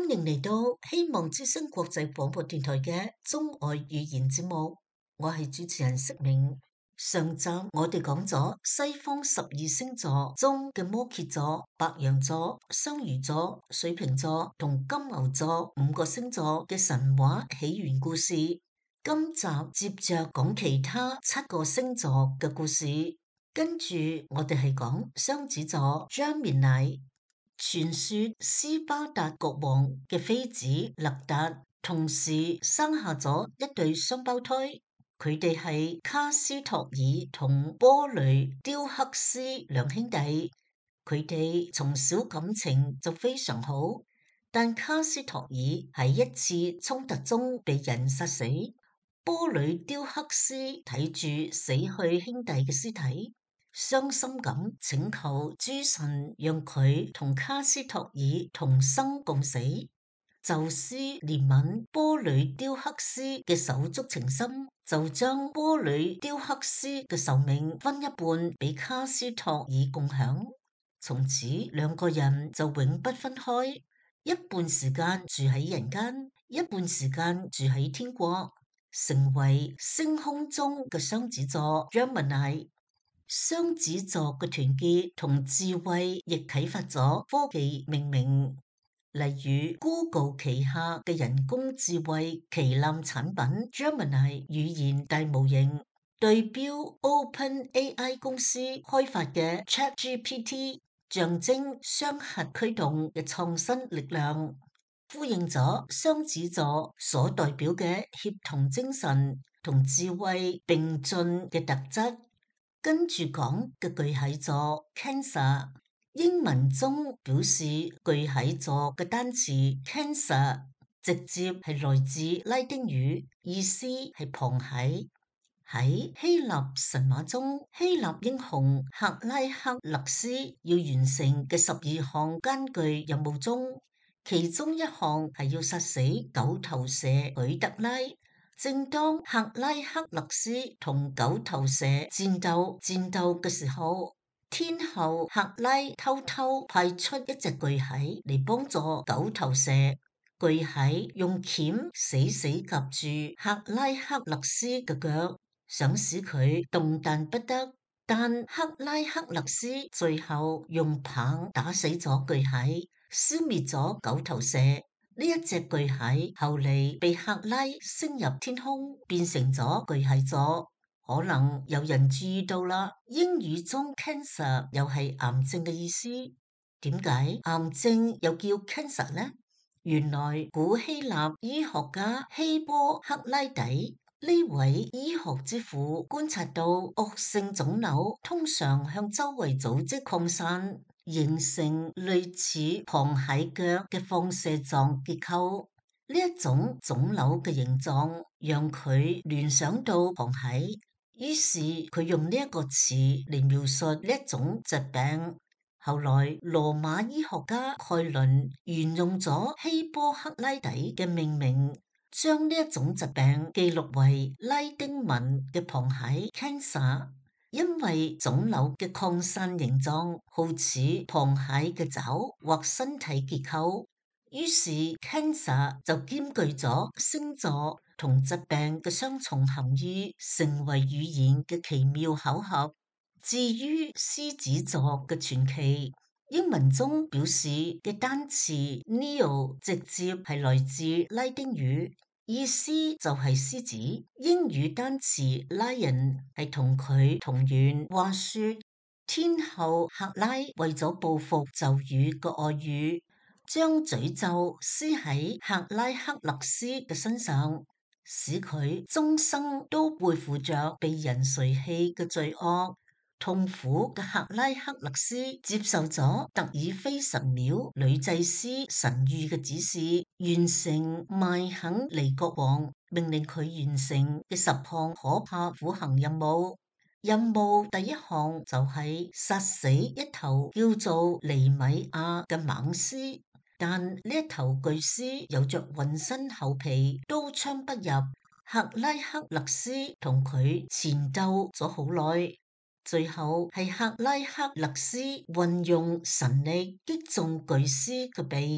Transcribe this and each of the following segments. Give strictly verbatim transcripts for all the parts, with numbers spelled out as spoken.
歡迎嚟到希望之聲國際廣播電台嘅中外語言節目，我係主持人釋明。上集我哋講咗西方十二星座中嘅摩羯座、白羊座、雙魚座、水瓶座同金牛座五個星座嘅神話起源故事。今集接着講其他七個星座嘅故事，跟住我哋係講雙子座 Gemini。傳說斯巴達國王嘅妃子勒達同時生下咗一對雙胞胎，佢哋係卡斯托爾同波雷雕克斯兩兄弟。佢哋從小感情就非常好，但卡斯托爾喺一次衝突中被人殺死，波雷雕克斯睇住死去兄弟嘅屍體，傷心咁請求諸神讓佢同卡斯托爾同生共死。宙斯憐憫波雷雕克斯嘅手足情深，就將波雷雕克斯嘅壽命分一半俾卡斯托爾共享。從此兩個人就永不分開，一半時間住喺人間，一半時間住喺天國，成為星空中嘅雙子座 Gemini。雙子座嘅團結同智慧亦啟發咗科技命名，例如 Google 旗下嘅人工智慧旗艦產品 Gemini 語言大模型，對標 OpenAI 公司開發嘅 ChatGPT， 象徵雙核驅動嘅創新力量，呼應咗雙子座所代表嘅協同精神同智慧並進嘅特質。跟住講嘅巨蟹座 Cancer， 英文中表示巨蟹座嘅單詞 Cancer 直接係來自拉丁語，意思係螃蟹。喺希臘神話中，希臘英雄赫拉克勒斯要完成嘅十二項艱巨任務中，其中一項係要殺死九頭蛇許特拉。正當赫拉克勒斯同九頭蛇戰鬥戰鬥嘅時候，天后赫拉偷偷派出一隻巨蟹嚟幫助九頭蛇。巨蟹用鉗死死夾住赫拉克勒斯嘅腳，想使佢動彈不得。但赫拉克勒斯最後用棒打死咗巨蟹，消滅咗九頭蛇。呢一隻巨蟹後嚟被赫拉升入天空，變成咗巨蟹座。可能有人注意到啦，英語中 cancer 又係癌症嘅意思。點解癌症又叫 cancer 呢？原來古希臘醫學家希波克拉底呢位醫學之父觀察到惡性腫瘤通常向周圍組織擴散，形成類似螃蟹腳嘅放射狀結構。呢一種腫瘤嘅形狀讓佢聯想到螃蟹，於是佢用呢一個詞嚟描述呢一種疾病。後來羅馬醫學家蓋倫沿用咗希波克拉底嘅命名，將呢一種疾病記錄為拉丁文嘅螃蟹 cancer。因為腫瘤嘅擴散形狀好似螃蟹嘅爪或身體結構，於是 cancer 就兼具咗星座同疾病嘅雙重含義，成為語言嘅奇妙巧合。至於獅子座嘅傳奇，英文中表示嘅單詞 Leo 直接係來自拉丁語，意思就係獅子。英語單詞 lion 係同佢同源。話說天后赫拉為咗報復咒語嘅外語，將詛咒施喺赫拉克勒斯嘅身上，使佢終生都背負着被人垂棄嘅罪惡。痛苦嘅赫拉克勒斯接受咗特爾菲神廟女祭司神諭嘅指示，完成邁肯尼國王命令佢完成嘅十項可怕苦行任務。任務第一項就係殺死一頭叫做尼米亞嘅猛獅，但呢一頭巨獅有着渾身厚皮，刀槍不入。赫拉克勒斯同佢纏鬥咗好耐。最後係赫拉克勒斯運用神力擊中巨獅嘅鼻，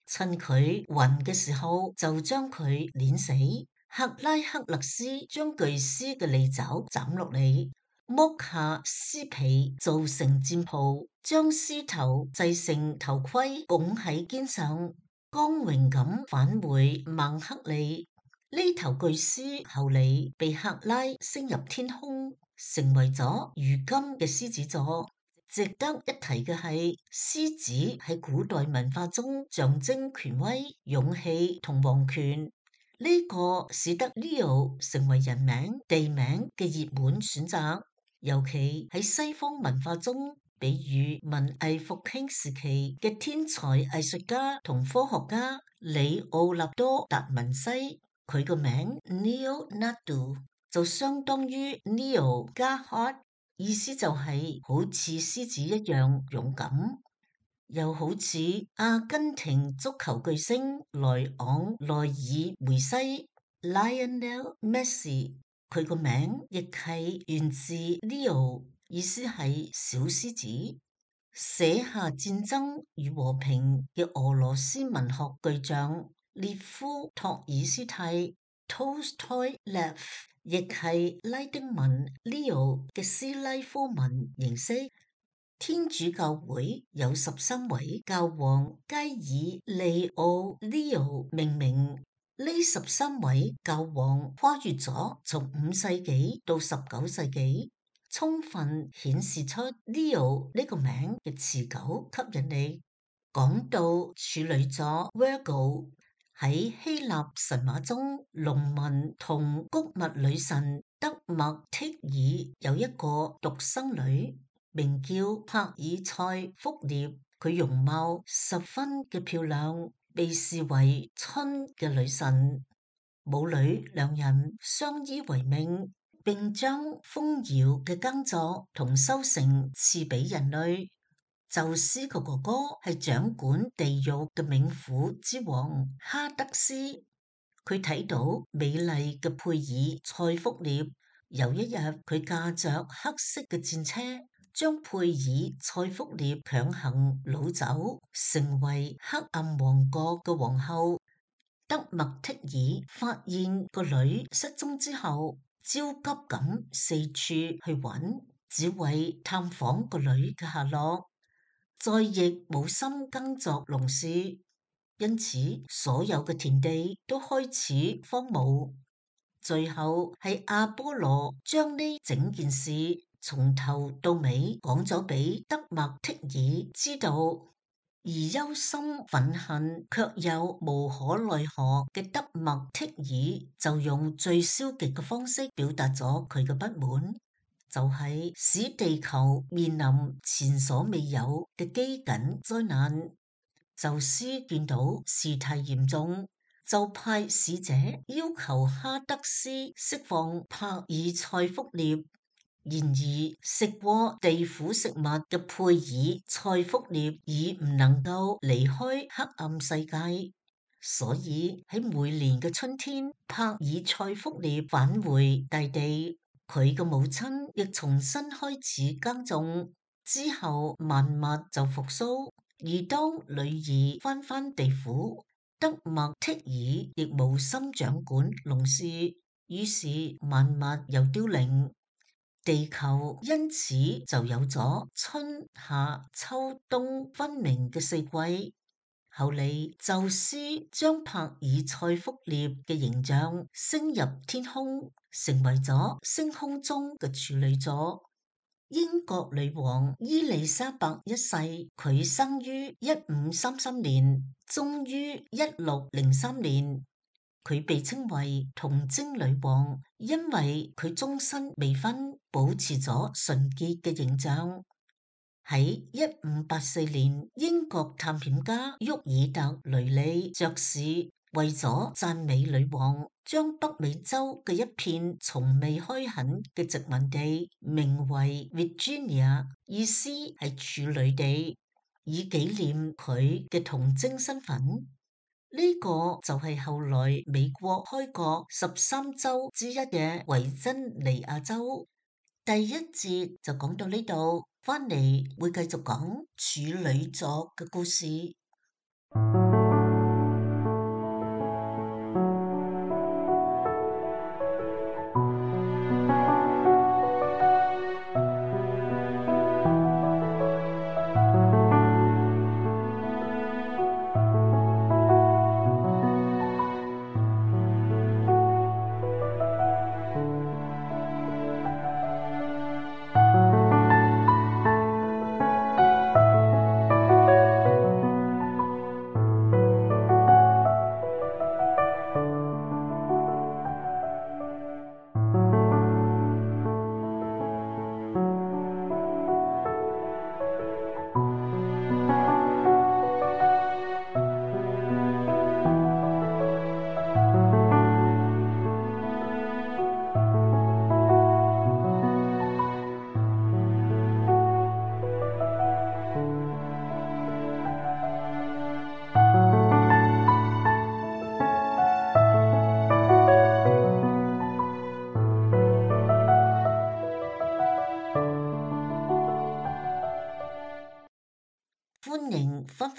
趁佢暈嘅時候就將佢碾死。赫拉克勒斯將巨獅嘅利爪斬落嚟，剝下獅皮做成戰袍，將獅頭製成頭盔拱喺肩上，光榮咁返回孟克利。呢頭巨獅後嚟被赫拉升入天空，成為咗如今嘅獅子座。值得一提嘅係，獅子喺古代文化中象徵權威、勇氣同皇權。呢個使得 Leo 成為人名、地名嘅熱門選擇，尤其喺西方文化中，比如文藝復興時期嘅天才藝術家同科學家里奧納多·達文西，佢個名 Leonardo 就相當於 Leo 加 Heart， 意思就係好似獅子一樣勇敢。又好似阿根廷足球巨星萊昂內爾梅西 Lionel Messi， 佢個名亦係源自 Leo， 意思係小獅子。寫下戰爭與和平嘅俄羅斯文學巨匠列夫托爾斯泰 Tolstoy Lev， 亦係拉丁文 Leo 嘅斯拉夫文形式。天主教會有十三位教皇皆以利奧 Leo 命名，呢十三位教皇跨越咗從五世紀到十九世紀，充分顯示出 Leo 呢個名嘅持久吸引力。講到處女座 Virgo， 喺希臘神話中，農民同穀物女神德麥忒爾有一個獨生女，名叫帕爾塞福涅，佢容貌十分嘅漂亮，被視為春嘅女神。母女兩人相依為命，並將豐饒嘅耕作同收成賜俾人類。宙斯嘅哥哥係掌管地獄嘅冥府之王哈德斯，佢睇到美麗嘅佩爾塞福涅，有一日佢駕着黑色嘅戰車，將佩爾塞福涅強行擄走，成為黑暗王國嘅皇后。德麥忒爾發現個女失蹤之後，焦急咁四處去揾，只為探訪個女嘅下落，再亦冇心耕作農事，因此所有嘅田地都開始荒蕪。最後係阿波羅將呢整件事從頭到尾講咗俾德麥忒爾知道，而憂心憤恨卻又無可奈何嘅德麥忒爾就用最消極嘅方式表達咗佢嘅不滿，就係使地球面臨前所未有嘅饑饉災難。宙斯見到事態嚴重，就派使者要求哈德斯釋放帕爾塞福涅。然而食過地府食物嘅佩爾塞福涅已唔能夠離開黑暗世界，所以喺每年嘅春天，帕爾塞福涅返回大地，佢嘅母親亦重新開始耕種，之後萬物就復甦。而當女兒翻返地府，德麥忒爾亦無心掌管農事，於是萬物又凋零，地球因此就有咗春夏秋冬分明嘅四季。後嚟宙斯將帕爾塞福涅嘅形象升入天空，成為咗星空中嘅處女座。英國女王伊麗莎白一世，佢生於一五三三年，終於一六零三年。佢被稱為童貞女王，因為佢終身未婚，保持咗純潔嘅形象。喺一五八四年，英國探險家沃爾特雷利爵士為咗讚美女王，將北美洲嘅一片從未開墾嘅殖民地名為 Virginia， 意思係處女地，以紀念佢嘅童貞身份。呢、這個就係後來美國開國十三州之一嘅維珍尼亞州。第一節就講到呢度，翻嚟會繼續講處女座嘅故事。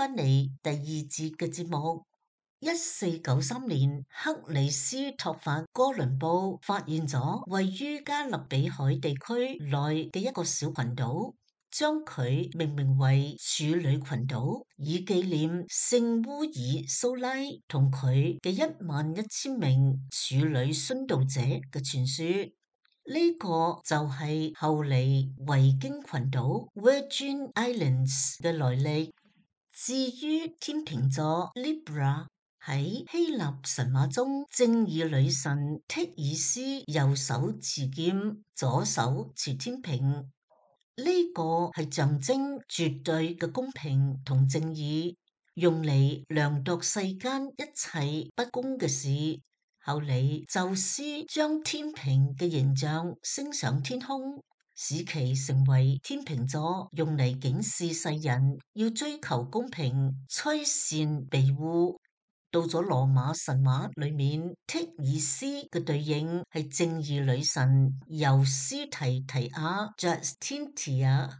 翻嚟第二節嘅節目。一四九三年，克里斯托弗哥倫布發現咗位於加勒比海地區內嘅一個小群島，將佢命名為處女群島，以紀念聖烏爾蘇拉同佢嘅一萬一千名處女殉道者嘅傳說。呢個就係後嚟維京群島 Virgin Islands 嘅來歷。至於天秤座 Libra，喺希臘神話中，正義女神忒爾斯右手持劍，左手持天平，呢個係象徵絕對嘅公平同正義，用嚟量度世間一切不公嘅事。後嚟宙斯將天平嘅形象升上天空，使其成為天秤座，用嚟警示世人要追求公平，趨善庇護。到咗羅馬神話裏面，忒爾斯嘅對應係正義女神尤斯提提亞 Justitia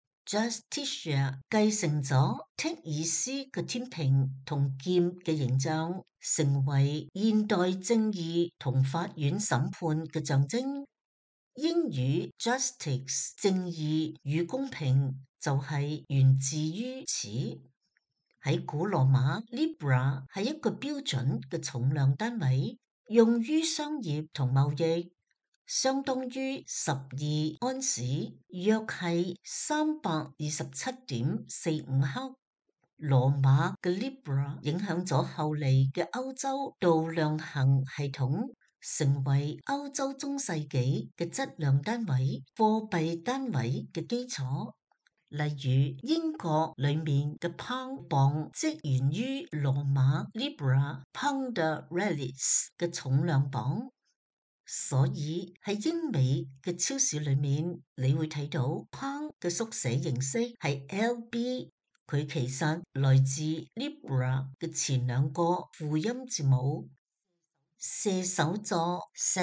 Justitia 繼承咗忒爾斯嘅天平同劍嘅形象，成為現代正義同法院審判嘅象徵。英語 justice 正義與公平就係源自於此。喺古羅馬 Libra 係一個標準嘅重量單位，用於商業同貿易，相當於十二安士，約係三百二十七點四五克。羅馬嘅 Libra 影響咗後嚟嘅歐洲度量衡系統，成為歐洲中世紀嘅質量單位、貨幣單位嘅基礎。例如英國裏面嘅磅磅即源於羅馬 Libra Punda Realis 嘅重量磅，所以喺英美嘅超市裏面，你會睇到磅嘅縮寫形式係 L B， 佢其實來自 Libra 嘅前兩個輔音字母。射手座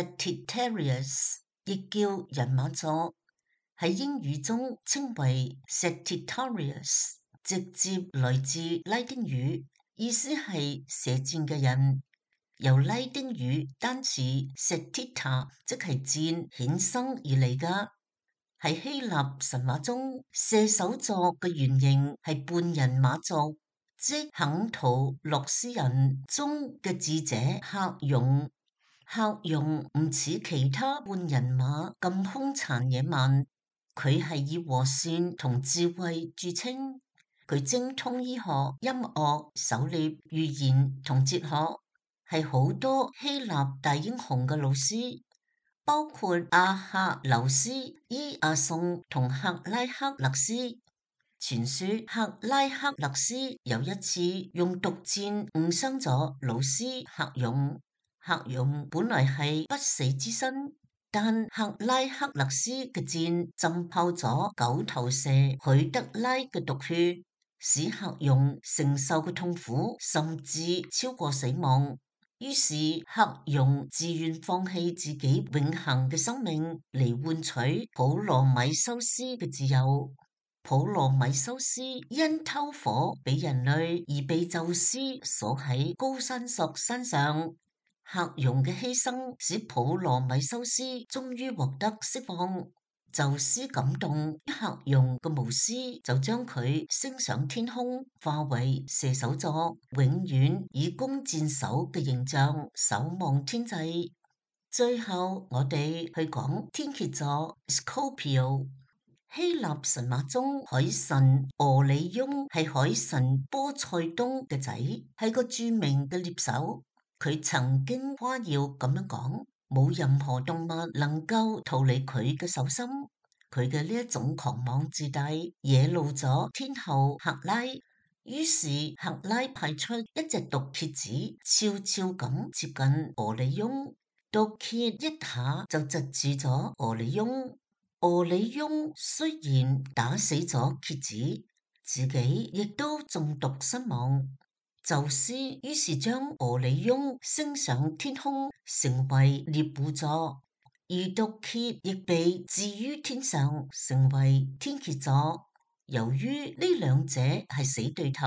Sagittarius 亦叫人馬座，喺英語中稱為 Sagittarius， 直接來自拉丁語，意思係射箭嘅人，由拉丁語單詞 Sagitta 即係箭衍生而嚟㗎。喺希臘神話中，射手座嘅原型係半人馬座，即肯圖洛斯人中嘅智者克戎。克戎唔似其他半人馬咁兇殘野蠻，佢係以和善同智慧著稱。佢精通醫學、音樂、狩獵、預言同哲學，係好多希臘大英雄嘅老師，包括阿克琉斯、伊阿宋同赫拉克勒斯。傳說赫拉克勒斯有一次用毒箭誤傷咗老師克戎。克戎本來係不死之身，但赫拉克勒斯嘅箭浸泡咗九頭蛇許德拉嘅毒血，使克戎承受嘅痛苦甚至超過死亡。於是克戎自願放棄自己永恆嘅生命嚟換取普羅米修斯嘅自由。普羅米修斯因偷火俾人類而被宙斯鎖喺高山索山上。克戎嘅犧牲使普羅米修斯終於獲得釋放，宙斯感動克戎嘅無私，就將佢升上天空，化為射手座，永遠以弓箭手嘅形象守望天際。最後我哋去講天蠍座 Scorpio。希臘神話中，海神俄里翁係海神波塞冬嘅仔，係個著名嘅獵手。佢曾經誇耀咁樣講，冇任何動物能夠逃離佢嘅手心。佢嘅呢一種狂妄自大，惹怒咗天后赫拉。於是赫拉派出一隻毒蠍子，悄悄咁接近俄里翁。毒蠍一下就窒住咗俄里翁。俄里翁雖然打死咗蠍子，自己亦都中毒身亡。宙斯於是將俄里翁升上天空，成為獵戶座，而毒蠍亦被置於天上，成為天蠍座。由於呢兩者係死對頭，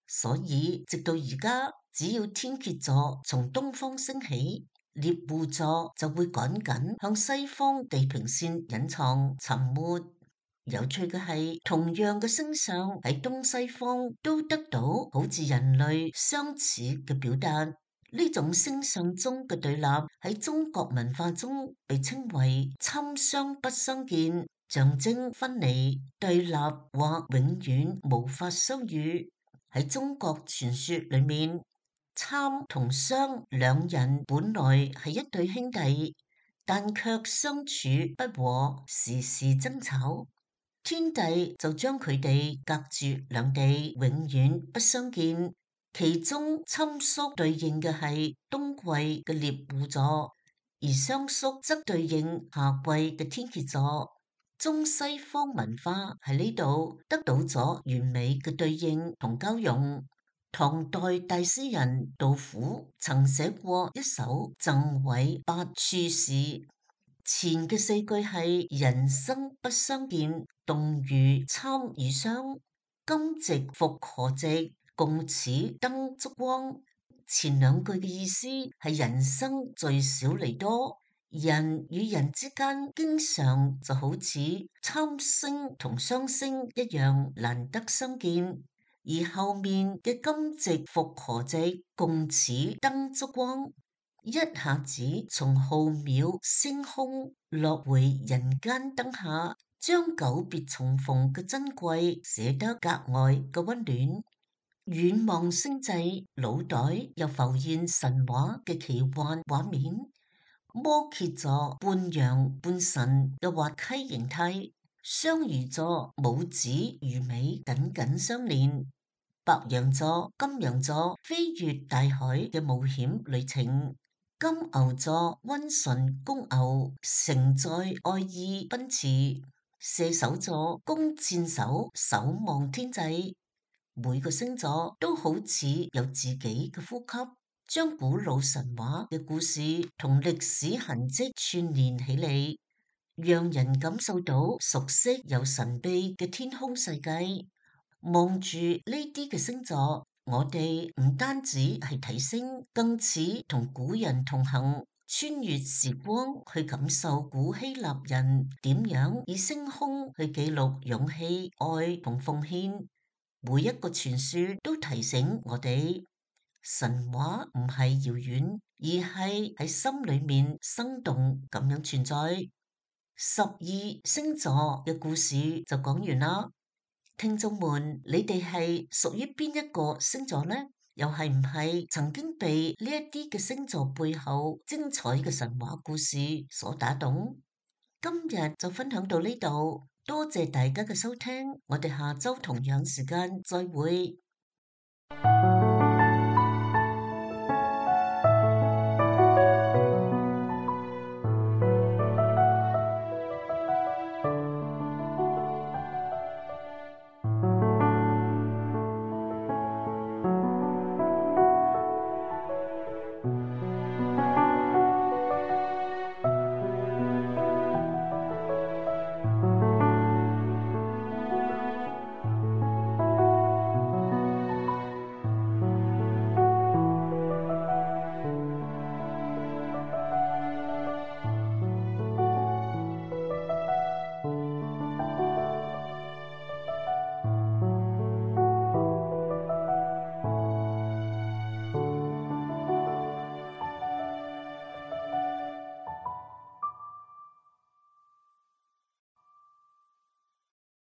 所以直到而家，只要天蠍座從東方升起，獵戶座就會趕緊向西方地平線隱藏沉沒。有趣嘅係，同樣嘅星相喺東西方都得到好似人類相似嘅表達。呢種星相中嘅對立喺中國文化中被稱為參相不相見，象徵分離、對立或永遠無法相遇。喺中國傳說裏面，參同相兩人本來係一對兄弟，但卻相處不和，時時爭吵。天帝就將佢哋隔絕兩地，永遠不相見。其中參宿對應嘅係冬季嘅獵戶座，而相宿則對應夏季嘅天蠍座。中西方文化喺呢度得到咗完美嘅對應同交融。唐代大詩人杜甫曾寫過一首贈韋八處士，前嘅四句係人生不相見，動如參與相，今夕復何夕，共此燈燭光。前兩句嘅意思係人生聚少離多，人與人之間經常就好似參星同相星一樣難得相見，而後面嘅今夕復何夕，共此燈燭光，一下子從浩渺星空落回人間燈下，將久別重逢嘅珍貴寫得格外嘅溫暖。遠望星際，腦袋又浮現神話嘅奇幻畫面。摩羯座半陽半神嘅滑稽形態，雙魚座母子魚尾緊緊相連，白羊座金羊座飛越大海嘅冒險旅程，金牛座溫順公牛承載愛意奔馳，射手座弓箭手守望天際。每個星座都好似有自己嘅呼吸，將古老神話嘅故事同歷史痕跡串聯起嚟，讓人感受到熟悉又神秘嘅天空世界。望住呢啲嘅星座，我哋唔單止係睇星，更似同古人同行，穿越時光去感受古希臘人點樣以星空去記錄勇氣、愛同奉獻。每一個傳說都提醒我哋，神話唔係遙遠，而係喺心裏面生動咁樣存在。十二星座嘅故事就講完啦，聽眾們，你哋係屬於邊一個星座呢？又係唔係曾經被呢一啲嘅星座背後精彩嘅神話故事所打動？今日就分享到呢度。多謝大家嘅收聽，我哋下周同樣時間再會。